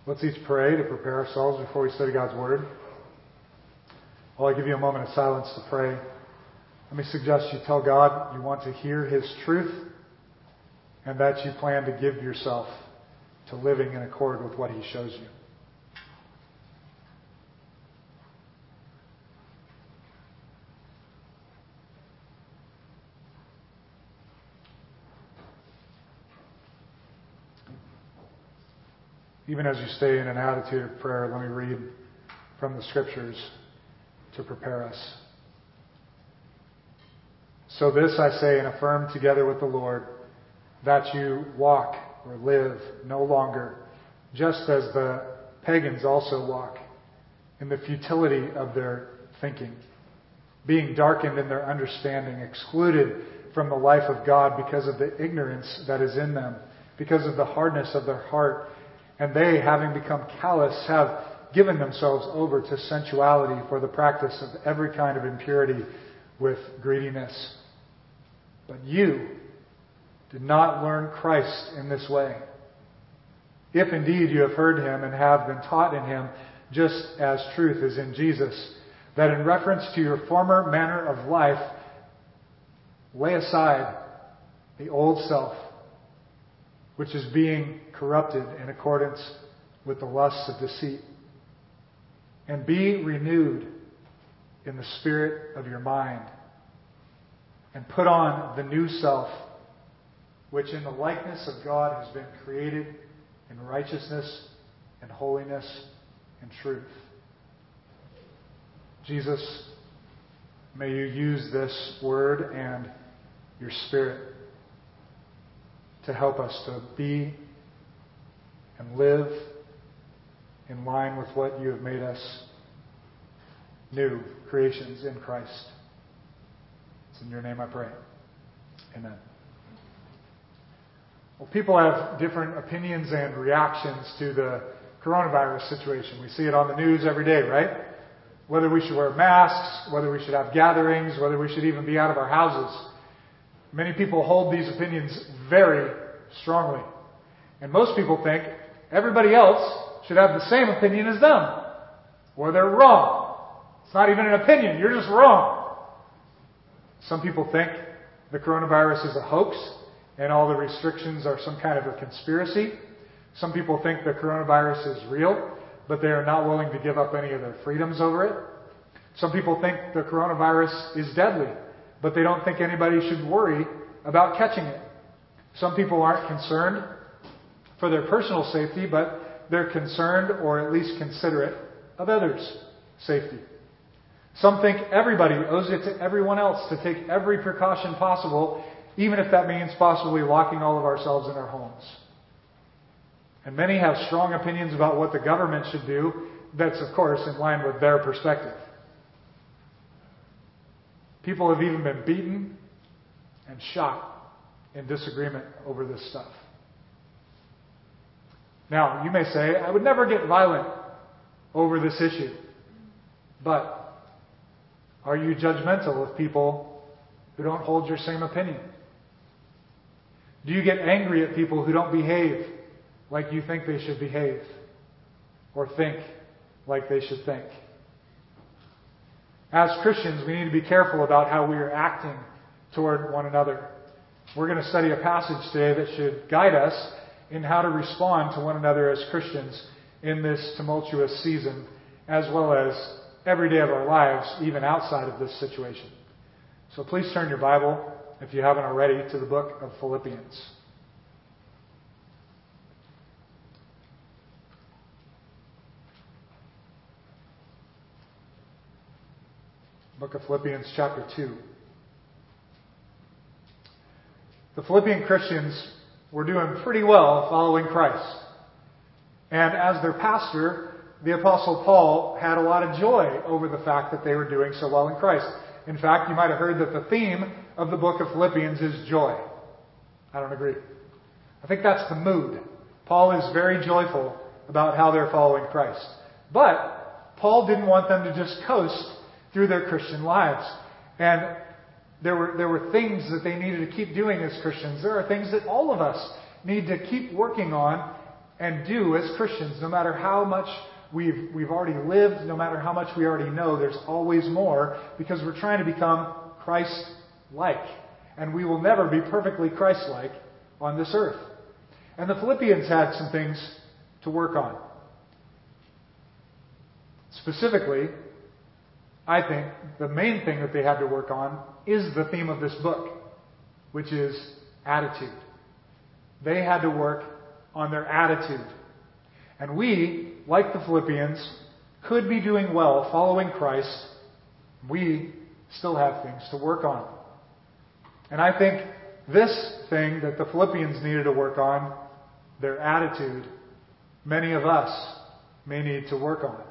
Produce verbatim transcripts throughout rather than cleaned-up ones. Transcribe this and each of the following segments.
Let's each pray to prepare ourselves before we study God's Word. While I give you a moment of silence to pray, let me suggest you tell God you want to hear His truth and that you plan to give yourself to living in accord with what He shows you. Even as you stay in an attitude of prayer, let me read from the Scriptures to prepare us. So this I say and affirm together with the Lord, that you walk or live no longer, just as the pagans also walk, in the futility of their thinking, being darkened in their understanding, excluded from the life of God because of the ignorance that is in them, because of the hardness of their heart. And they, having become callous, have given themselves over to sensuality for the practice of every kind of impurity with greediness. But you did not learn Christ in this way. If indeed you have heard Him and have been taught in Him, just as truth is in Jesus, that in reference to your former manner of life, lay aside the old self, which is being corrupted in accordance with the lusts of deceit, and be renewed in the spirit of your mind, and put on the new self, which in the likeness of God has been created in righteousness and holiness and truth. Jesus, may you use this word and your Spirit to help us to be and live in line with what you have made us, new creations in Christ. It's in your name I pray. Amen. Well, people have different opinions and reactions to the coronavirus situation. We see it on the news every day, right? Whether we should wear masks, whether we should have gatherings, whether we should even be out of our houses. Many people hold these opinions very strongly. And most people think everybody else should have the same opinion as them. Or they're wrong. It's not even an opinion, you're just wrong. Some people think the coronavirus is a hoax and all the restrictions are some kind of a conspiracy. Some people think the coronavirus is real, but they are not willing to give up any of their freedoms over it. Some people think the coronavirus is deadly, but they don't think anybody should worry about catching it. Some people aren't concerned for their personal safety, but they're concerned or at least considerate of others' safety. Some think everybody owes it to everyone else to take every precaution possible, even if that means possibly locking all of ourselves in our homes. And many have strong opinions about what the government should do. That's, of course, in line with their perspective. People have even been beaten and shot in disagreement over this stuff. Now, you may say, I would never get violent over this issue. But are you judgmental of people who don't hold your same opinion? Do you get angry at people who don't behave like you think they should behave, or think like they should think? As Christians, we need to be careful about how we are acting toward one another. We're going to study a passage today that should guide us in how to respond to one another as Christians in this tumultuous season, as well as every day of our lives, even outside of this situation. So please turn your Bible, if you haven't already, to the book of Philippians. Book of Philippians chapter two. The Philippian Christians were doing pretty well following Christ. And as their pastor, the Apostle Paul had a lot of joy over the fact that they were doing so well in Christ. In fact, you might have heard that the theme of the book of Philippians is joy. I don't agree. I think that's the mood. Paul is very joyful about how they're following Christ. But Paul didn't want them to just coast through their Christian lives. And there were, there were things that they needed to keep doing as Christians. There are things that all of us need to keep working on and do as Christians, no matter how much we've, we've already lived, no matter how much we already know, there's always more, because we're trying to become Christ-like. And we will never be perfectly Christ-like on this earth. And the Philippians had some things to work on. Specifically, I think the main thing that they had to work on is the theme of this book, which is attitude. They had to work on their attitude. And we, like the Philippians, could be doing well following Christ. We still have things to work on. And I think this thing that the Philippians needed to work on, their attitude, many of us may need to work on.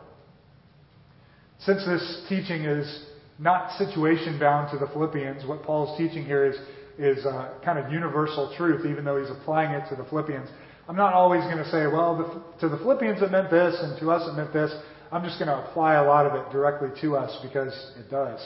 Since this teaching is not situation bound to the Philippians, what Paul's teaching here is, is uh, kind of universal truth, even though he's applying it to the Philippians. I'm not always going to say, well, the, to the Philippians it meant this, and to us it meant this. I'm just going to apply a lot of it directly to us because it does.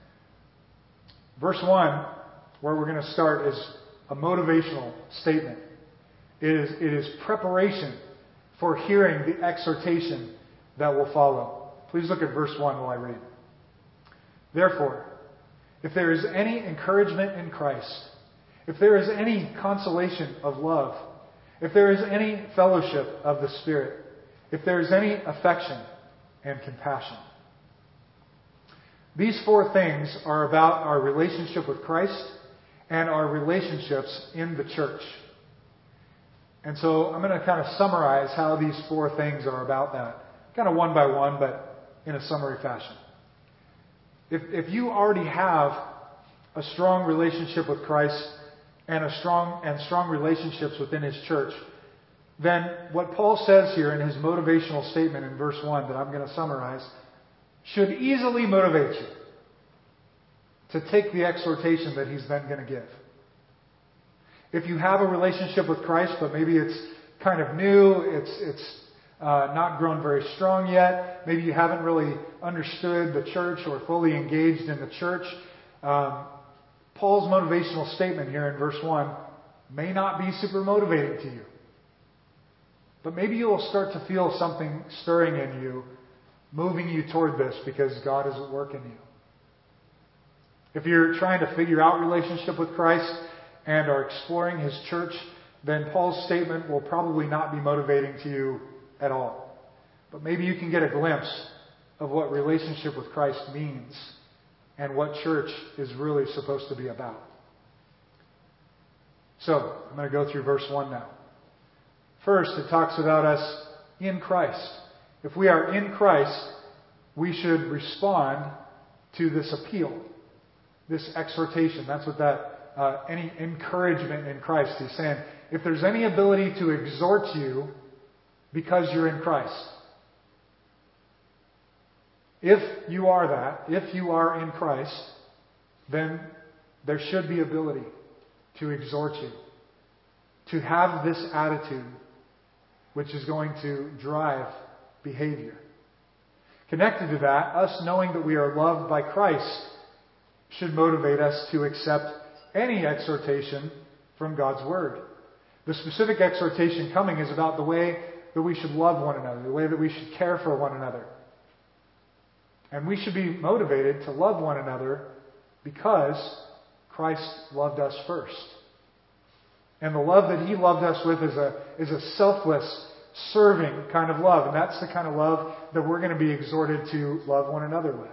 Verse one, where we're going to start, is a motivational statement. It is, it is preparation for hearing the exhortation that will follow. Please look at verse one while I read. Therefore, if there is any encouragement in Christ, if there is any consolation of love, if there is any fellowship of the Spirit, if there is any affection and compassion. These four things are about our relationship with Christ and our relationships in the church. And so I'm going to kind of summarize how these four things are about that. Kind of one by one, but in a summary fashion. If, if you already have a strong relationship with Christ and a strong and strong relationships within His church, then what Paul says here in his motivational statement in verse one that I'm going to summarize should easily motivate you to take the exhortation that he's then going to give. If you have a relationship with Christ, but maybe it's kind of new, it's it's uh, not grown very strong yet, maybe you haven't really understood the church or fully engaged in the church, um, Paul's motivational statement here in verse one may not be super motivating to you. But maybe you'll start to feel something stirring in you, moving you toward this because God is at work in you. If you're trying to figure out relationship with Christ and are exploring His church, then Paul's statement will probably not be motivating to you at all. But maybe you can get a glimpse of what relationship with Christ means and what church is really supposed to be about. So, I'm going to go through verse one now. First, it talks about us in Christ. If we are in Christ, we should respond to this appeal, this exhortation. That's what that, uh, any encouragement in Christ. He's saying, if there's any ability to exhort you because you're in Christ, if you are that, if you are in Christ, then there should be ability to exhort you, to have this attitude which is going to drive behavior. Connected to that, us knowing that we are loved by Christ should motivate us to accept any exhortation from God's Word. The specific exhortation coming is about the way that we should love one another, the way that we should care for one another. And we should be motivated to love one another because Christ loved us first. And the love that He loved us with is a, is a selfless, serving kind of love. And that's the kind of love that we're going to be exhorted to love one another with.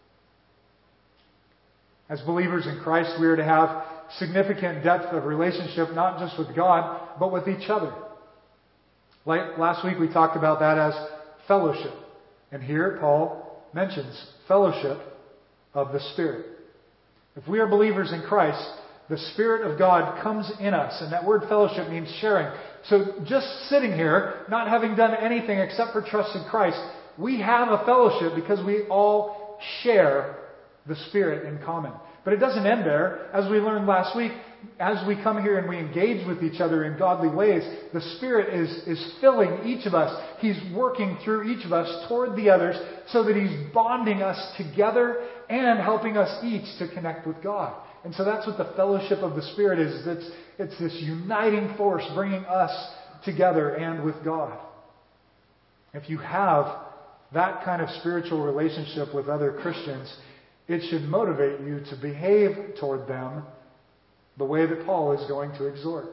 As believers in Christ, we are to have significant depth of relationship, not just with God, but with each other. Like last week we talked about that as fellowship. And here Paul mentions fellowship of the Spirit. If we are believers in Christ, the Spirit of God comes in us. And that word fellowship means sharing. So just sitting here, not having done anything except for trust in Christ, we have a fellowship because we all share the Spirit in common. But it doesn't end there. As we learned last week, as we come here and we engage with each other in godly ways, the Spirit is, is filling each of us. He's working through each of us toward the others so that He's bonding us together and helping us each to connect with God. And so that's what the fellowship of the Spirit is. It's, it's this uniting force bringing us together and with God. If you have that kind of spiritual relationship with other Christians, it should motivate you to behave toward them the way that Paul is going to exhort.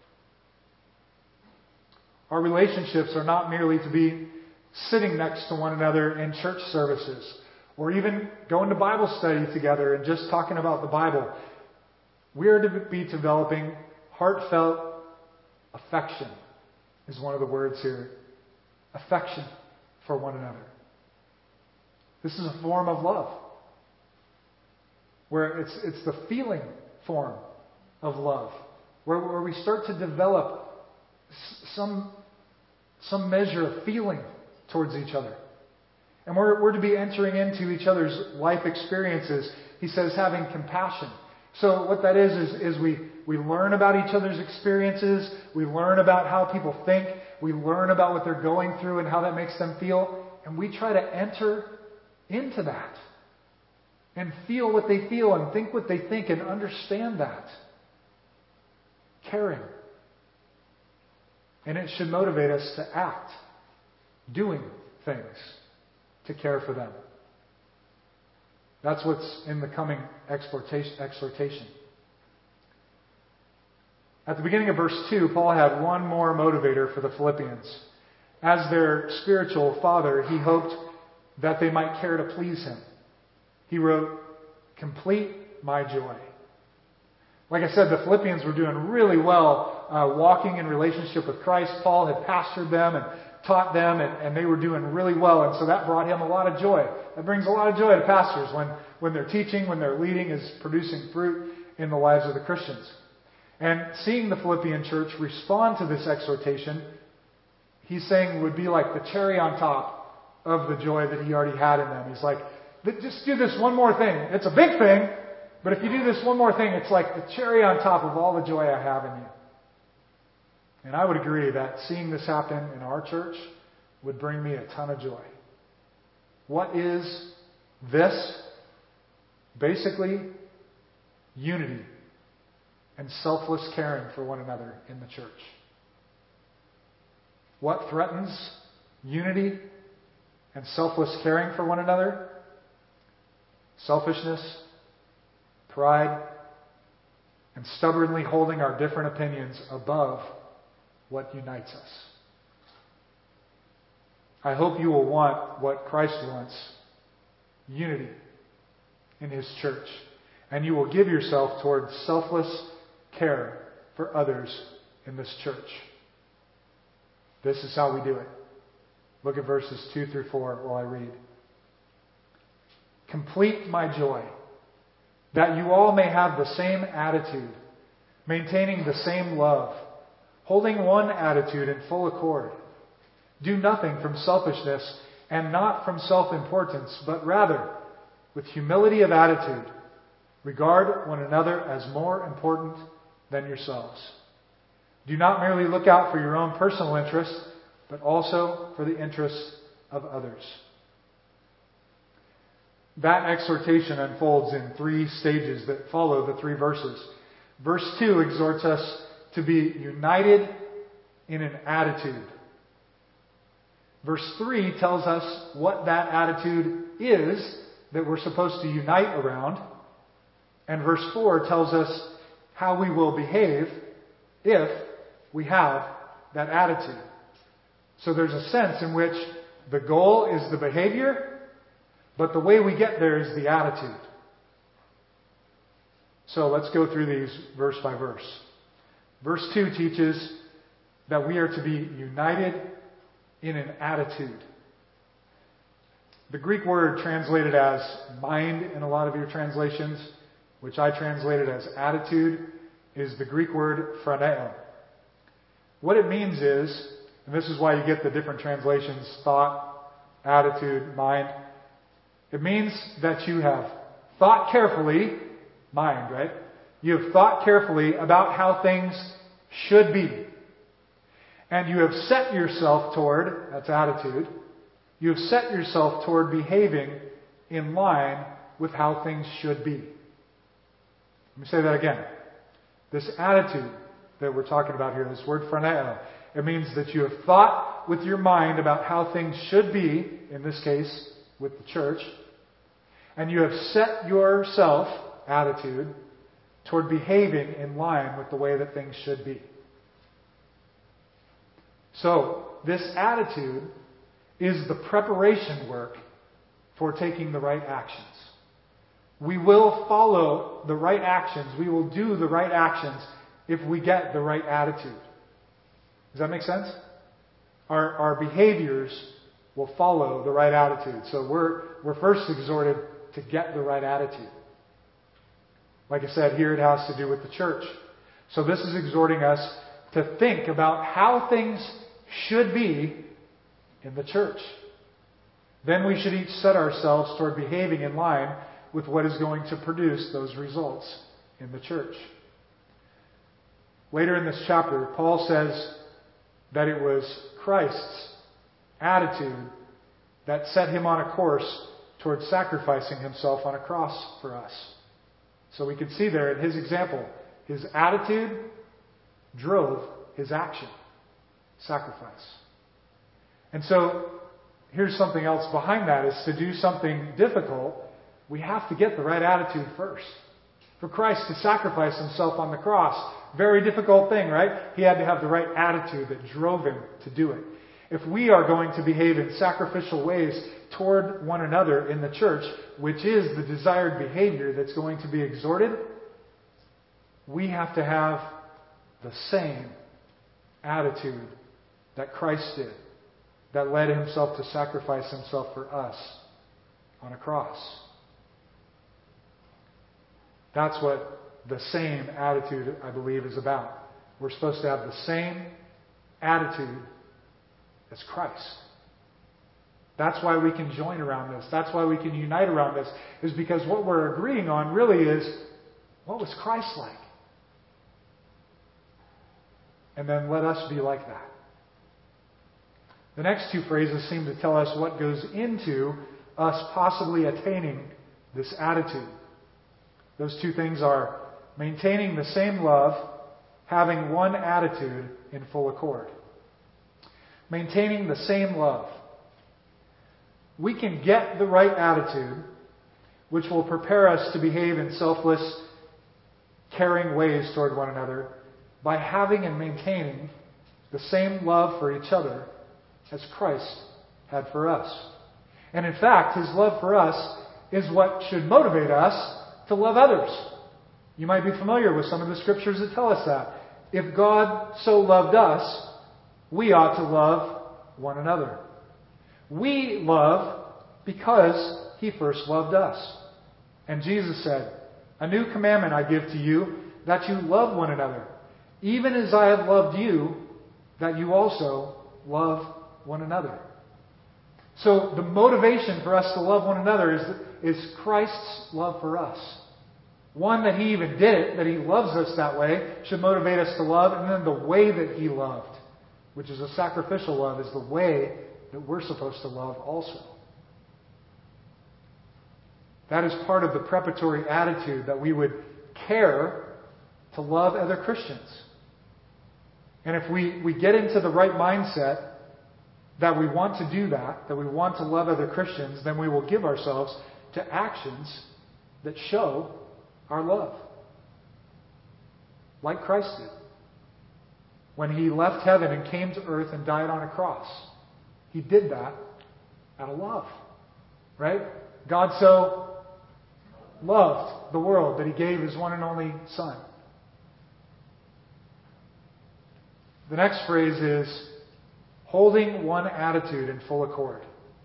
Our relationships are not merely to be sitting next to one another in church services, or even going to Bible study together and just talking about the Bible. We are to be developing heartfelt affection, is one of the words here. Affection for one another. This is a form of love, where it's it's the feeling form of love, where, where we start to develop some some measure of feeling towards each other. And we're, we're to be entering into each other's life experiences. He says having compassion. So what that is, is, is we, we learn about each other's experiences. We learn about how people think. We learn about what they're going through and how that makes them feel. And we try to enter into that and feel what they feel and think what they think and understand that. Caring. And it should motivate us to act, doing things to care for them. That's what's in the coming exhortation. At the beginning of verse two, Paul had one more motivator for the Philippians. As their spiritual father, he hoped that they might care to please him. He wrote, "Complete my joy." Like I said, the Philippians were doing really well uh, walking in relationship with Christ. Paul had pastored them and taught them, and, and they were doing really well. And so that brought him a lot of joy. That brings a lot of joy to pastors when, when they're teaching, when their leading is producing fruit in the lives of the Christians. And seeing the Philippian church respond to this exhortation, he's saying would be like the cherry on top of the joy that he already had in them. He's like, just do this one more thing. It's a big thing, but if you do this one more thing, it's like the cherry on top of all the joy I have in you. And I would agree that seeing this happen in our church would bring me a ton of joy. What is this? Basically, unity and selfless caring for one another in the church. What threatens unity and selfless caring for one another? Selfishness, pride, and stubbornly holding our different opinions above what unites us. I hope you will want what Christ wants, unity in His church. And you will give yourself towards selfless care for others in this church. This is how we do it. Look at verses two through four while I read. Complete my joy, that you all may have the same attitude, maintaining the same love, holding one attitude in full accord. Do nothing from selfishness and not from self-importance, but rather, with humility of attitude, regard one another as more important than yourselves. Do not merely look out for your own personal interests, but also for the interests of others. That exhortation unfolds in three stages that follow the three verses. Verse two exhorts us to be united in an attitude. Verse three tells us what that attitude is that we're supposed to unite around. And verse four tells us how we will behave if we have that attitude. So there's a sense in which the goal is the behavior, but the way we get there is the attitude. So let's go through these verse by verse. Verse two teaches that we are to be united in an attitude. The Greek word translated as mind in a lot of your translations, which I translated as attitude, is the Greek word phroneo. What it means is, and this is why you get the different translations, thought, attitude, mind. It means that you have thought carefully, mind, right? You have thought carefully about how things should be. And you have set yourself toward, that's attitude, you have set yourself toward behaving in line with how things should be. Let me say that again. This attitude that we're talking about here, this word phroneo, It means that you have thought with your mind about how things should be, in this case, with the church, and you have set yourself, attitude, toward behaving in line with the way that things should be. So, this attitude is the preparation work for taking the right actions. We will follow the right actions. We will do the right actions if we get the right attitude. Does that make sense? Our, our behaviors will follow the right attitude. So we're, we're first exhorted to get the right attitude. Like I said, here it has to do with the church. So this is exhorting us to think about how things should be in the church. Then we should each set ourselves toward behaving in line with what is going to produce those results in the church. Later in this chapter, Paul says that it was Christ's attitude that set him on a course toward sacrificing himself on a cross for us. So we can see there in his example, his attitude drove his action, sacrifice. And so here's something else behind that, is to do something difficult, we have to get the right attitude first. For Christ to sacrifice himself on the cross, very difficult thing, right? He had to have the right attitude that drove him to do it. If we are going to behave in sacrificial ways toward one another in the church, which is the desired behavior that's going to be exhorted, we have to have the same attitude that Christ did, that led himself to sacrifice himself for us on a cross. That's what the same attitude, I believe, is about. We're supposed to have the same attitude as Christ. That's why we can join around this. That's why we can unite around this, is because what we're agreeing on really is, what was Christ like? And then let us be like that. The next two phrases seem to tell us what goes into us possibly attaining this attitude. Those two things are maintaining the same love, having one attitude in full accord. Maintaining the same love. We can get the right attitude, which will prepare us to behave in selfless, caring ways toward one another, by having and maintaining the same love for each other as Christ had for us. And in fact, his love for us is what should motivate us to love others. You might be familiar with some of the scriptures that tell us that. If God so loved us, we ought to love one another. We love because he first loved us. And Jesus said, "A new commandment I give to you, that you love one another, even as I have loved you, that you also love one another." So the motivation for us to love one another is, is Christ's love for us. One, that he even did it, that he loves us that way, should motivate us to love. And then the way that he loved, which is a sacrificial love, is the way that we're supposed to love also. That is part of the preparatory attitude, that we would care to love other Christians. And if we, we get into the right mindset that we want to do that, that we want to love other Christians, then we will give ourselves to actions that show our love. Like Christ did. When he left heaven and came to earth and died on a cross. He did that out of love. Right? God so loved the world that he gave his one and only Son. The next phrase is holding one attitude in full accord.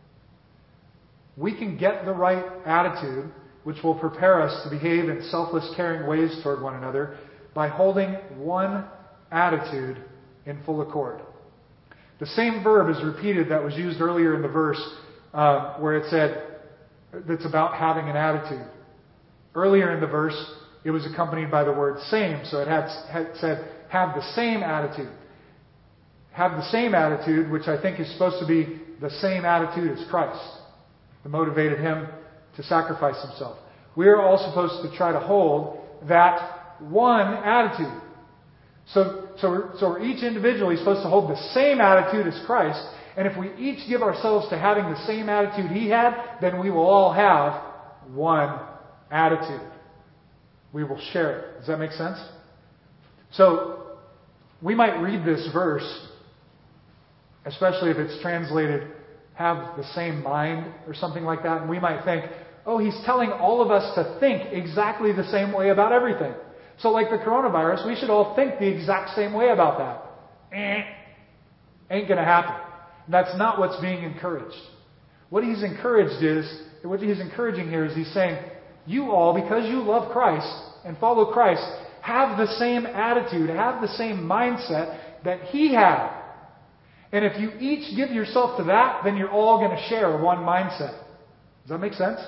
We can get the right attitude, which will prepare us to behave in selfless, caring ways toward one another, by holding one attitude in full accord. The same verb is repeated that was used earlier in the verse, uh, where it said that's about having an attitude. Earlier in the verse, it was accompanied by the word same, so it had, had said, have the same attitude. Have the same attitude, which I think is supposed to be the same attitude as Christ, that motivated him to sacrifice himself. We are all supposed to try to hold that one attitude. So, so, we're, so we're each individually supposed to hold the same attitude as Christ. And if we each give ourselves to having the same attitude He had, then we will all have one attitude. We will share it. Does that make sense? So, we might read this verse, especially if it's translated, have the same mind or something like that, and we might think, oh, He's telling all of us to think exactly the same way about everything. So like the coronavirus, we should all think the exact same way about that. Eh, ain't going to happen. That's not what's being encouraged. What He's encouraged is, what He's encouraging here is He's saying, you all, because you love Christ and follow Christ, have the same attitude, have the same mindset that He had. And if you each give yourself to that, then you're all going to share one mindset. Does that make sense?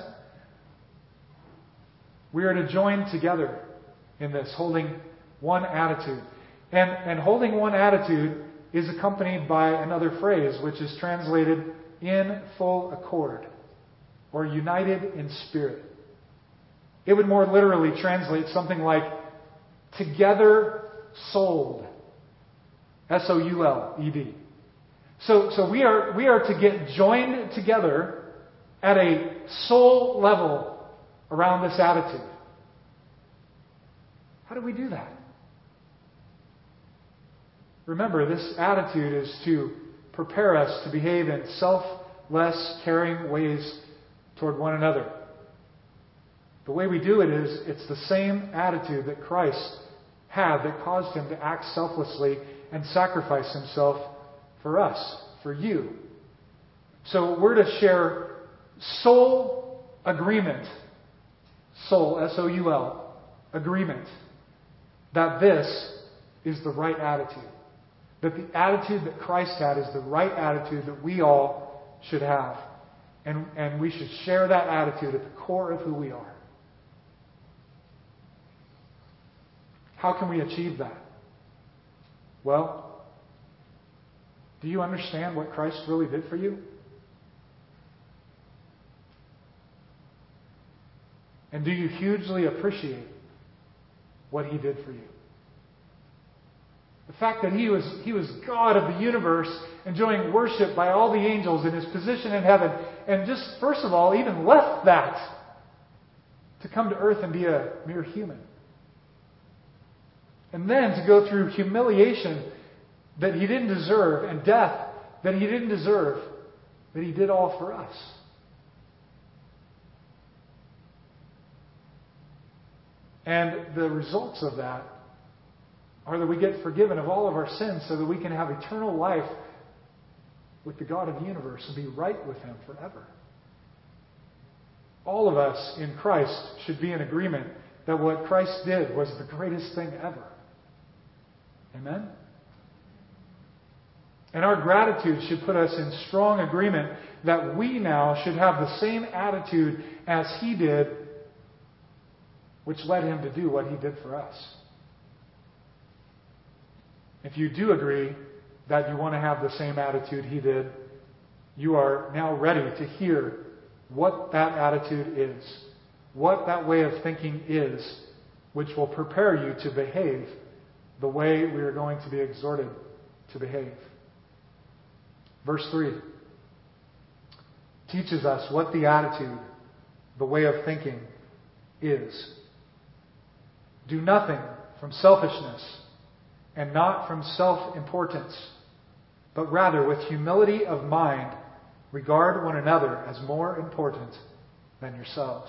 We are to join together in this, holding one attitude. And, and holding one attitude is accompanied by another phrase, which is translated in full accord, or united in spirit. It would more literally translate something like together souled. S O U L E D. So, so we are, we are to get joined together at a soul level around this attitude. How do we do that? Remember, this attitude is to prepare us to behave in selfless, caring ways toward one another. The way we do it is, it's the same attitude that Christ had that caused Him to act selflessly and sacrifice Himself for us, for you. So we're to share soul agreement. Soul, S O U L, agreement. That this is the right attitude. That the attitude that Christ had is the right attitude that we all should have. And, and we should share that attitude at the core of who we are. How can we achieve that? Well, do you understand what Christ really did for you? And do you hugely appreciate what He did for you? The fact that He was, He was God of the universe, enjoying worship by all the angels in His position in heaven, and just, first of all, even left that to come to earth and be a mere human. And then to go through humiliation that He didn't deserve, and death that He didn't deserve, that He did all for us. And the results of that are that we get forgiven of all of our sins so that we can have eternal life with the God of the universe and be right with Him forever. All of us in Christ should be in agreement that what Christ did was the greatest thing ever. Amen? And our gratitude should put us in strong agreement that we now should have the same attitude as He did, which led Him to do what He did for us. If you do agree that you want to have the same attitude He did, you are now ready to hear what that attitude is, what that way of thinking is, which will prepare you to behave the way we are going to be exhorted to behave. Verse three teaches us what the attitude, the way of thinking is. Do nothing from selfishness and not from self-importance, but rather with humility of mind regard one another as more important than yourselves.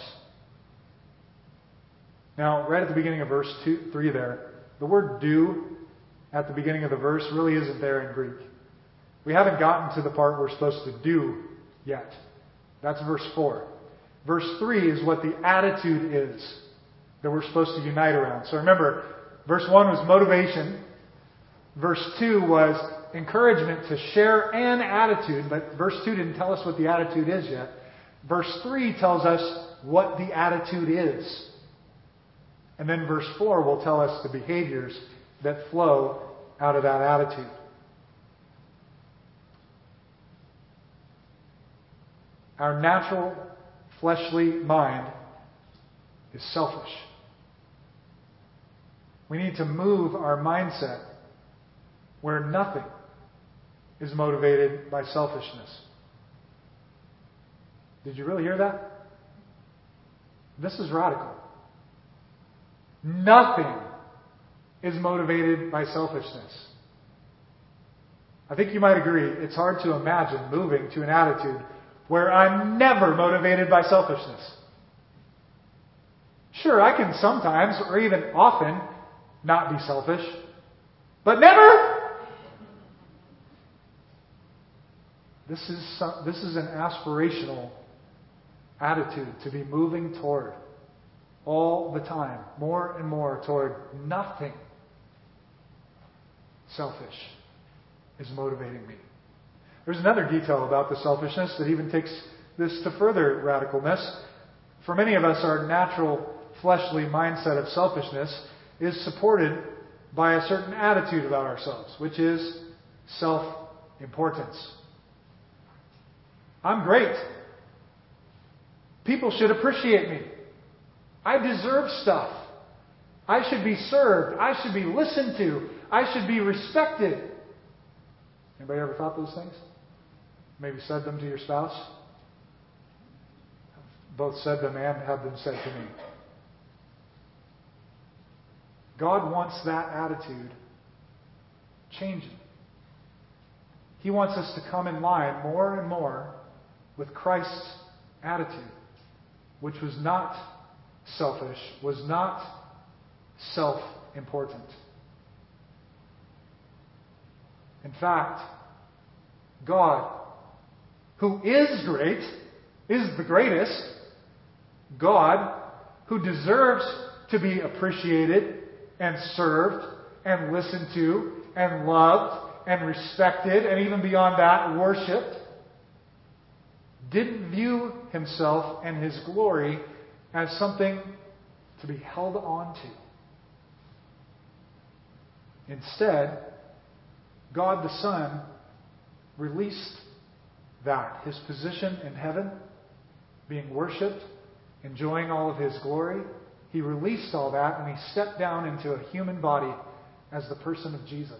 Now, right at the beginning of verse two, three there, the word do at the beginning of the verse really isn't there in Greek. We haven't gotten to the part we're supposed to do yet. That's verse four. Verse three is what the attitude is that we're supposed to unite around. So remember, verse one was motivation. Verse two was encouragement to share an attitude, but verse two didn't tell us what the attitude is yet. Verse three tells us what the attitude is. And then verse four will tell us the behaviors that flow out of that attitude. Our natural fleshly mind is selfish. We need to move our mindset where nothing is motivated by selfishness. Did you really hear that? This is radical. Nothing is motivated by selfishness. I think you might agree, it's hard to imagine moving to an attitude where I'm never motivated by selfishness. Sure, I can sometimes, or even often, not be selfish, but never! This is some, this is an aspirational attitude to be moving toward all the time, more and more toward nothing selfish is motivating me. There's another detail about the selfishness that even takes this to further radicalness. For many of us, our natural fleshly mindset of selfishness is supported by a certain attitude about ourselves, which is self-importance. I'm great. People should appreciate me. I deserve stuff. I should be served. I should be listened to. I should be respected. Anybody ever thought those things? Maybe said them to your spouse? Both said them and had them said to me. God wants that attitude changing. He wants us to come in line more and more with Christ's attitude, which was not selfish, was not self-important. In fact, God, who is great, is the greatest. God, who deserves to be appreciated and served and listened to and loved and respected and even beyond that, worshipped, didn't view himself and his glory as something to be held on to. Instead, God the Son released that, his position in heaven, being worshipped, enjoying all of his glory. He released all that and he stepped down into a human body as the person of Jesus.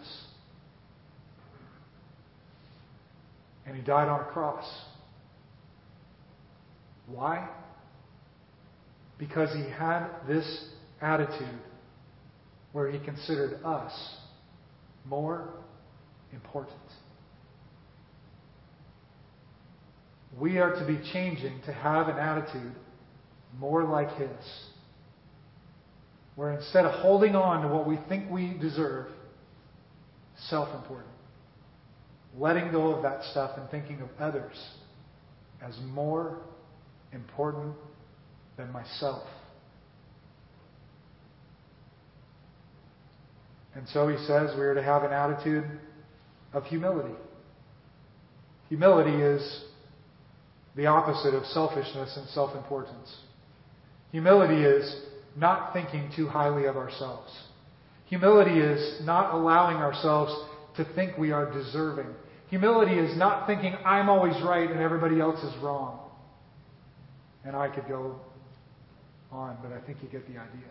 And he died on a cross. Why? Because he had this attitude where he considered us more important. We are to be changing to have an attitude more like his, where instead of holding on to what we think we deserve, self-important, letting go of that stuff and thinking of others as more important than myself. And so he says we are to have an attitude of humility. Humility is the opposite of selfishness and self-importance. Humility is not thinking too highly of ourselves. Humility is not allowing ourselves to think we are deserving. Humility is not thinking I'm always right and everybody else is wrong. And I could go on, but I think you get the idea.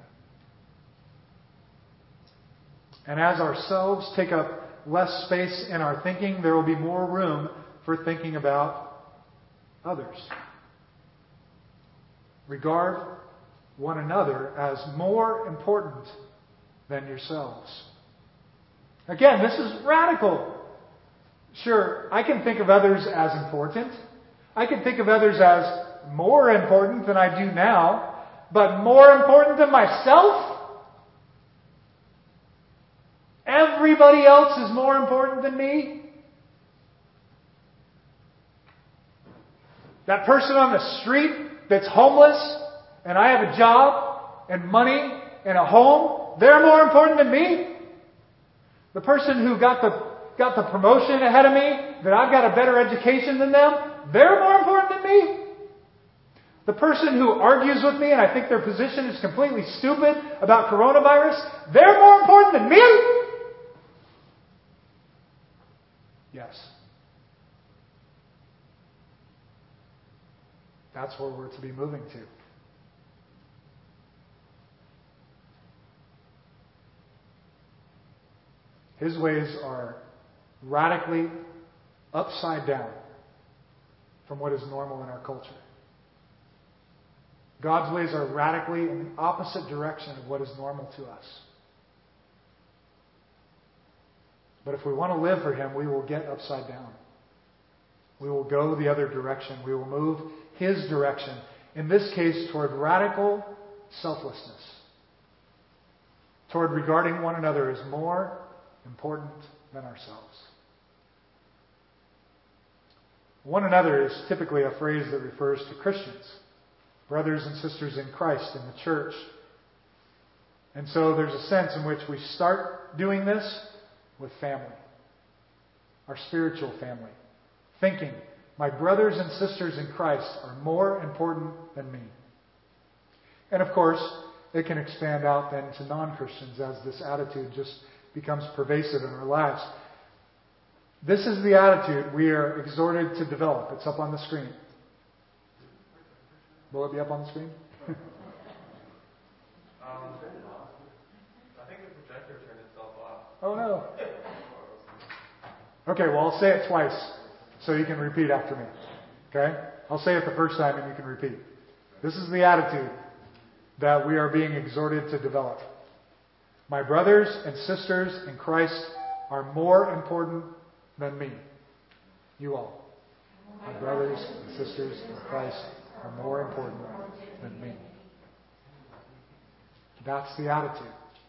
And as ourselves take up less space in our thinking, there will be more room for thinking about others. Regard one another as more important than yourselves. Again, this is radical. Sure, I can think of others as important. I can think of others as more important than I do now, but more important than myself? Everybody else is more important than me? That person on the street that's homeless and I have a job and money and a home, they're more important than me? The person who got the got the promotion ahead of me, that I've got a better education than them, they're more important than me? The person who argues with me and I think their position is completely stupid about coronavirus, they're more important than me? Yes. That's where we're to be moving to. His ways are radically upside down from what is normal in our culture. God's ways are radically in the opposite direction of what is normal to us. But if we want to live for Him, we will get upside down. We will go the other direction. We will move His direction. In this case, toward radical selflessness. Toward regarding one another as more important than ourselves. One another is typically a phrase that refers to Christians. Brothers and sisters in Christ in the church. And so there's a sense in which we start doing this with family. Our spiritual family. Thinking, my brothers and sisters in Christ are more important than me. And of course, it can expand out then to non-Christians as this attitude just becomes pervasive in our lives. This is the attitude we are exhorted to develop. It's up on the screen. Will it be up on the screen? um, I think the projector turned itself off. Oh no. Okay, well I'll say it twice so you can repeat after me. Okay? I'll say it the first time and you can repeat. This is the attitude that we are being exhorted to develop. My brothers and sisters in Christ are more important than me. You all. My brothers and sisters in Christ are more important than me. That's the attitude.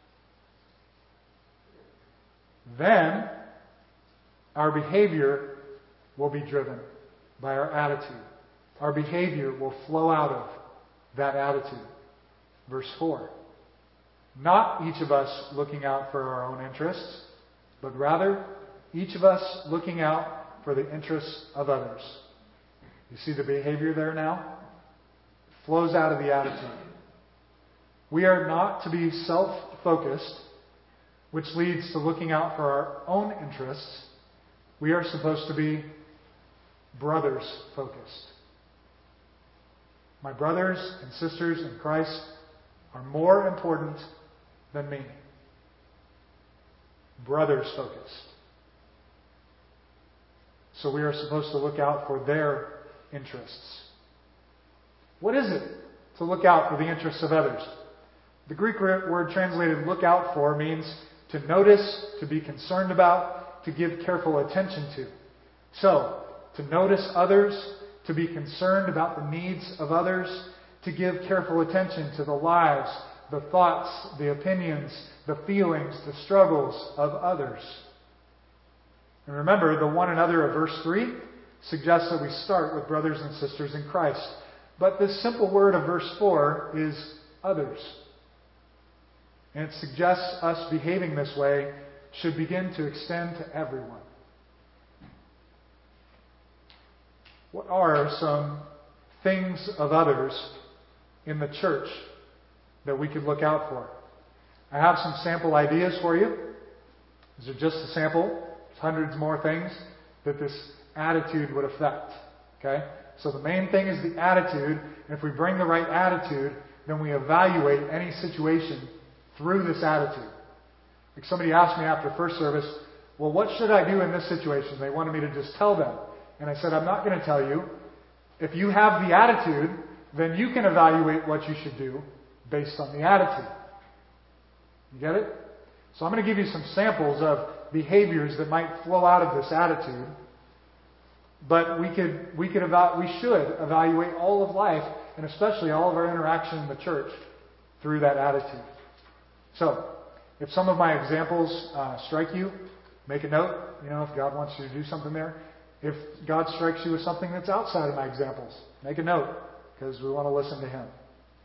Then, our behavior will be driven by our attitude. Our behavior will flow out of that attitude. Verse four. Not each of us looking out for our own interests, but rather each of us looking out for the interests of others. You see the behavior there now? It flows out of the attitude. We are not to be self-focused, which leads to looking out for our own interests. We are supposed to be brothers-focused. My brothers and sisters in Christ are more important than me. Brothers-focused. So we are supposed to look out for their interests. What is it to look out for the interests of others? The Greek word translated look out for means to notice, to be concerned about, to give careful attention to. So, to notice others, to be concerned about the needs of others, to give careful attention to the lives, the thoughts, the opinions, the feelings, the struggles of others. And remember, the one another of verse three suggests that we start with brothers and sisters in Christ. But this simple word of verse four is others. And it suggests us behaving this way should begin to extend to everyone. What are some things of others in the church that we could look out for? I have some sample ideas for you. These are just a sample. There's hundreds more things that this attitude would affect. Okay? So the main thing is the attitude. And if we bring the right attitude, then we evaluate any situation through this attitude. Like somebody asked me after first service, well, what should I do in this situation? They wanted me to just tell them. And I said, I'm not going to tell you. If you have the attitude, then you can evaluate what you should do based on the attitude. You get it? So I'm going to give you some samples of behaviors that might flow out of this attitude. But we could, we could, eva- we should evaluate all of life, and especially all of our interaction in the church, through that attitude. So, if some of my examples uh, strike you, make a note. You know, if God wants you to do something there. If God strikes you with something that's outside of my examples, make a note, because we want to listen to Him.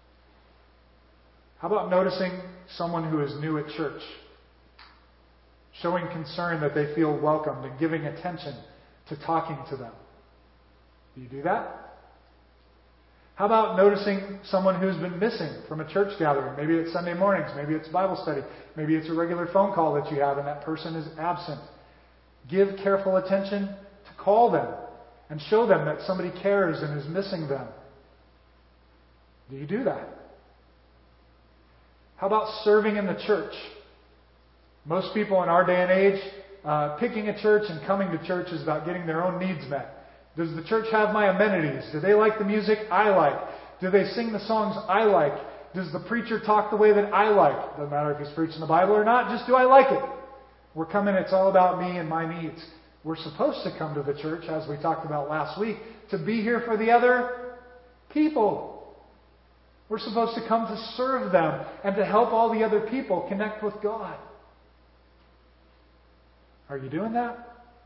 How about noticing someone who is new at church? Showing concern that they feel welcomed and giving attention to talking to them. Do you do that? How about noticing someone who's been missing from a church gathering? Maybe it's Sunday mornings, maybe it's Bible study, maybe it's a regular phone call that you have and that person is absent. Give careful attention to call them and show them that somebody cares and is missing them. Do you do that? How about serving in the church? Most people in our day and age, uh, picking a church and coming to church is about getting their own needs met. Does the church have my amenities? Do they like the music I like? Do they sing the songs I like? Does the preacher talk the way that I like? Doesn't matter if he's preaching the Bible or not, just do I like it? We're coming, it's all about me and my needs. We're supposed to come to the church, as we talked about last week, to be here for the other people. We're supposed to come to serve them and to help all the other people connect with God. Are you doing that?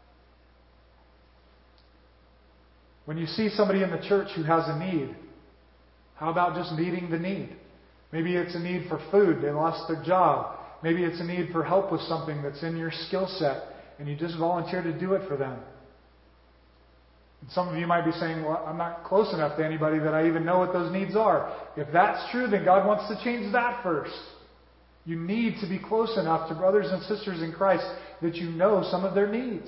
When you see somebody in the church who has a need, how about just meeting the need? Maybe it's a need for food. They lost their job. Maybe it's a need for help with something that's in your skill set, and you just volunteer to do it for them. And some of you might be saying, well, I'm not close enough to anybody that I even know what those needs are. If that's true, then God wants to change that first. You need to be close enough to brothers and sisters in Christ that you know some of their needs.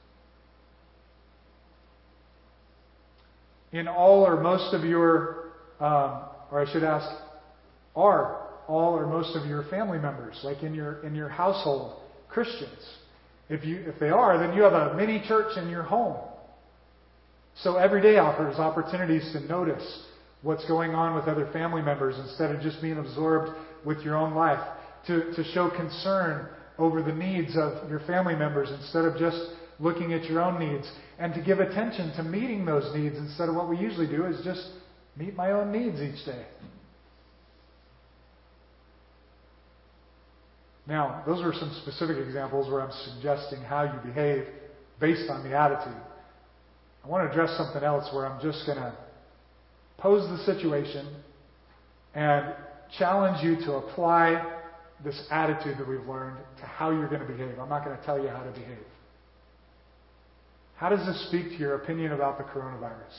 In all or most of your, um, or I should ask, are all or most of your family members, like in your in your household, Christians? If you if they are, then you have a mini church in your home. So every day offers opportunities to notice what's going on with other family members instead of just being absorbed with your own life. To, to show concern over the needs of your family members instead of just looking at your own needs. And to give attention to meeting those needs instead of what we usually do is just meet my own needs each day. Now, those are some specific examples where I'm suggesting how you behave based on the attitude. I want to address something else where I'm just going to pose the situation and challenge you to apply this attitude that we've learned to how you're going to behave. I'm not going to tell you how to behave. How does this speak to your opinion about the coronavirus?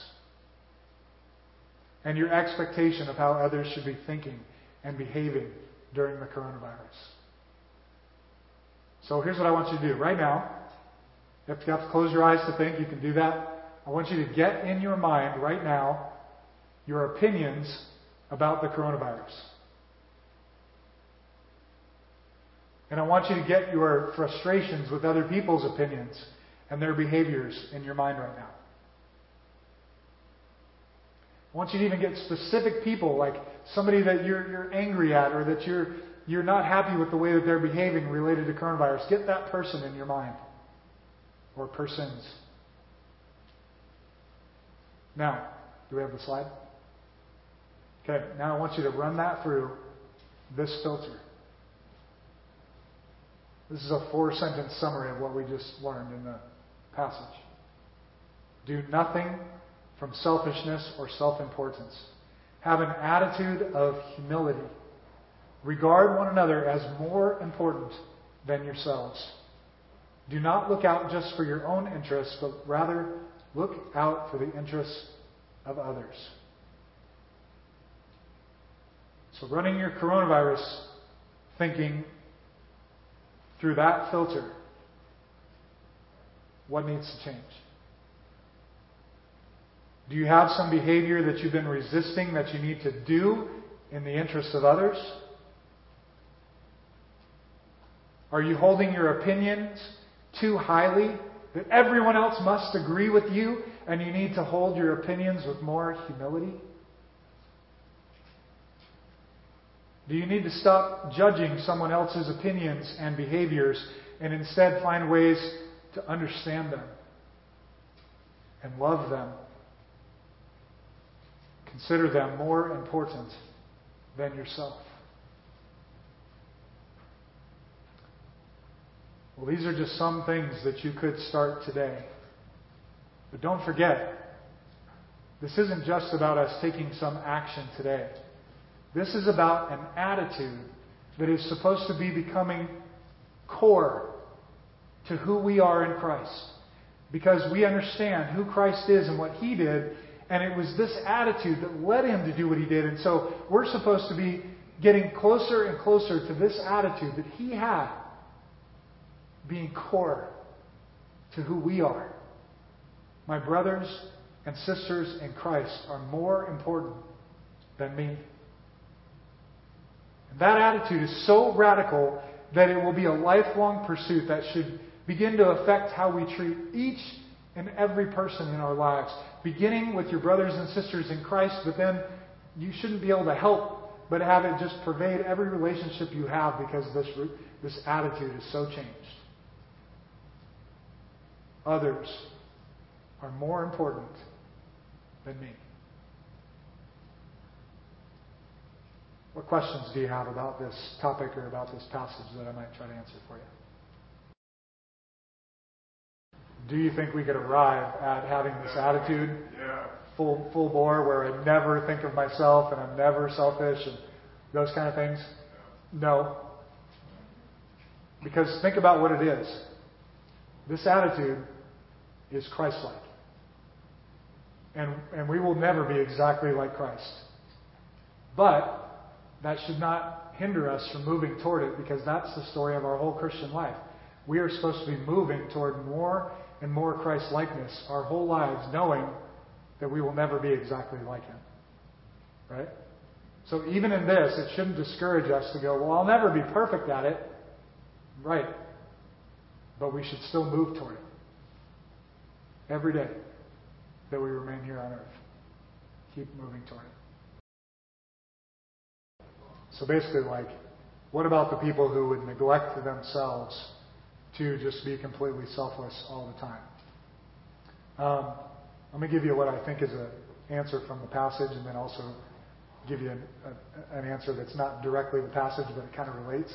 And your expectation of how others should be thinking and behaving during the coronavirus? So here's what I want you to do. Right now, if you have to close your eyes to think, you can do that. I want you to get in your mind right now your opinions about the coronavirus. And I want you to get your frustrations with other people's opinions and their behaviors in your mind right now. I want you to even get specific people, like somebody that you're, you're angry at or that you're, you're not happy with the way that they're behaving related to coronavirus. Get that person in your mind. Or persons. Now, do we have the slide? Okay, now I want you to run that through this filter. This is a four-sentence summary of what we just learned in the passage. Do nothing from selfishness or self-importance. Have an attitude of humility. Regard one another as more important than yourselves. Do not look out just for your own interests, but rather look out for the interests of others. So running your coronavirus thinking through that filter, what needs to change? Do you have some behavior that you've been resisting that you need to do in the interest of others? Are you holding your opinions too highly that everyone else must agree with you and you need to hold your opinions with more humility? Do you need to stop judging someone else's opinions and behaviors and instead find ways to understand them and love them? Consider them more important than yourself. Well, these are just some things that you could start today. But don't forget, this isn't just about us taking some action today. This is about an attitude that is supposed to be becoming core to who we are in Christ. Because we understand who Christ is and what He did, and it was this attitude that led Him to do what He did. And so we're supposed to be getting closer and closer to this attitude that He had, being core to who we are. My brothers and sisters in Christ are more important than me. And that attitude is so radical that it will be a lifelong pursuit that should begin to affect how we treat each and every person in our lives, beginning with your brothers and sisters in Christ, but then you shouldn't be able to help but have it just pervade every relationship you have because this, this attitude is so changed. Others are more important than me. What questions do you have about this topic or about this passage that I might try to answer for you? Do you think we could arrive at having this attitude Yeah. full full bore where I never think of myself and I'm never selfish and those kind of things? No. Because think about what it is. This attitude is Christ-like. And, and we will never be exactly like Christ. But that should not hinder us from moving toward it, because that's the story of our whole Christian life. We are supposed to be moving toward more and more Christ-likeness our whole lives, knowing that we will never be exactly like Him. Right? So even in this, it shouldn't discourage us to go, well, I'll never be perfect at it. Right. But we should still move toward it. Every day that we remain here on earth. Keep moving toward it. So basically, like, what about the people who would neglect themselves to just be completely selfless all the time? Um, I'm going to give you what I think is an answer from the passage, and then also give you an, a, an answer that's not directly the passage, but it kind of relates.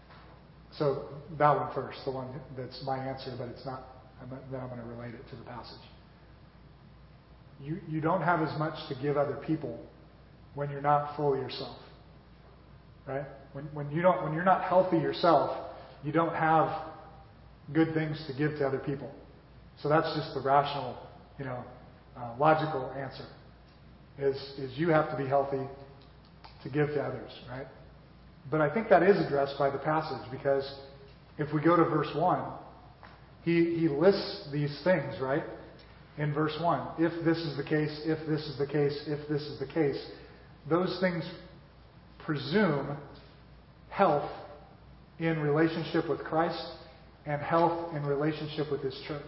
So that one first, the one that's my answer, but it's not, then I'm going to relate it to the passage. You, you don't have as much to give other people when you're not full yourself. Right? When, when you don't, when you're not healthy yourself, you don't have good things to give to other people. So that's just the rational, you know, uh, logical answer. Is is you have to be healthy to give to others, right? But I think that is addressed by the passage, because if we go to verse one, he he lists these things, right? In verse one, if this is the case, if this is the case, if this is the case, those things presume health in relationship with Christ and health in relationship with His church.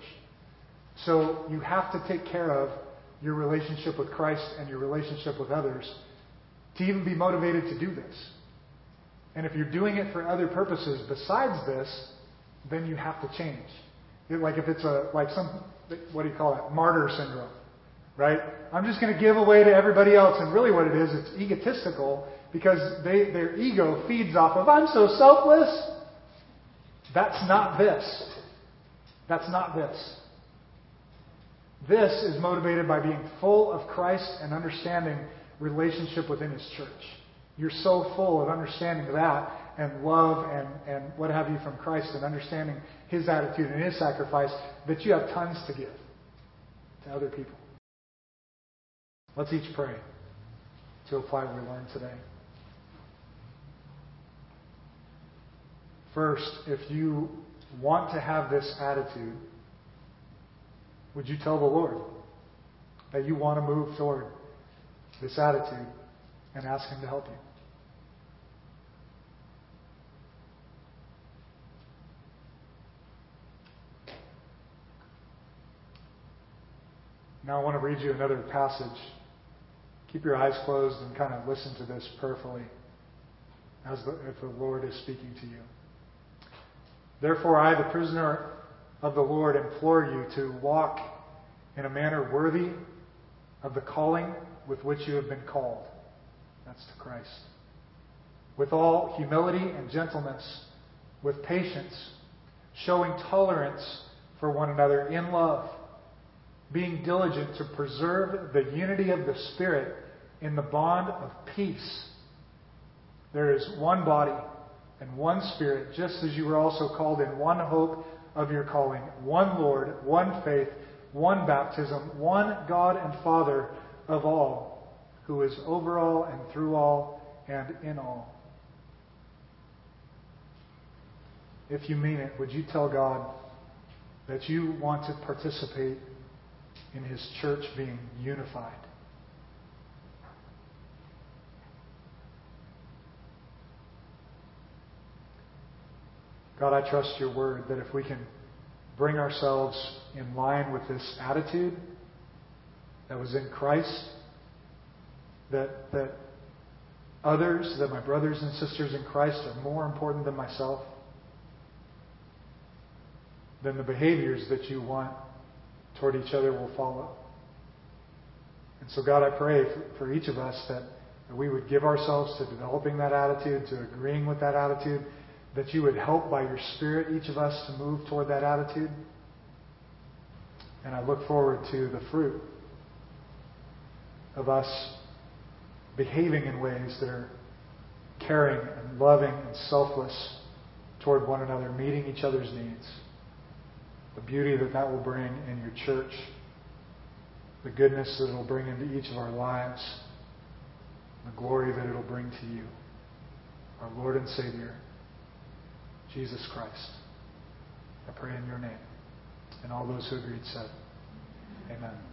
So you have to take care of your relationship with Christ and your relationship with others to even be motivated to do this. And if you're doing it for other purposes besides this, then you have to change. It, like if it's a like some what do you call it? Martyr syndrome, right? I'm just going to give away to everybody else, and really what it is, it's egotistical. Because they, their ego feeds off of, I'm so selfless. That's not this. That's not this. This is motivated by being full of Christ and understanding relationship within His church. You're so full of understanding that and love and, and what have you from Christ and understanding His attitude and His sacrifice that you have tons to give to other people. Let's each pray to apply what we learned today. First, if you want to have this attitude, would you tell the Lord that you want to move toward this attitude and ask Him to help you? Now I want to read you another passage. Keep your eyes closed and kind of listen to this prayerfully as the, if the Lord is speaking to you. Therefore, I, the prisoner of the Lord, implore you to walk in a manner worthy of the calling with which you have been called. That's to Christ. With all humility and gentleness, with patience, showing tolerance for one another in love, being diligent to preserve the unity of the Spirit in the bond of peace. There is one body and one Spirit, just as you were also called in one hope of your calling, one Lord, one faith, one baptism, one God and Father of all, who is over all and through all and in all. If you mean it, would you tell God that you want to participate in His church being unified? God, I trust your word that if we can bring ourselves in line with this attitude that was in Christ, that that others, that my brothers and sisters in Christ are more important than myself, then the behaviors that you want toward each other will follow. And so, God, I pray for, for each of us that, that we would give ourselves to developing that attitude, to agreeing with that attitude, that you would help by your Spirit each of us to move toward that attitude. And I look forward to the fruit of us behaving in ways that are caring and loving and selfless toward one another, meeting each other's needs. The beauty that that will bring in your church, the goodness that it will bring into each of our lives, the glory that it will bring to you, our Lord and Savior, Jesus Christ. I pray in your name. And all those who agreed said, amen.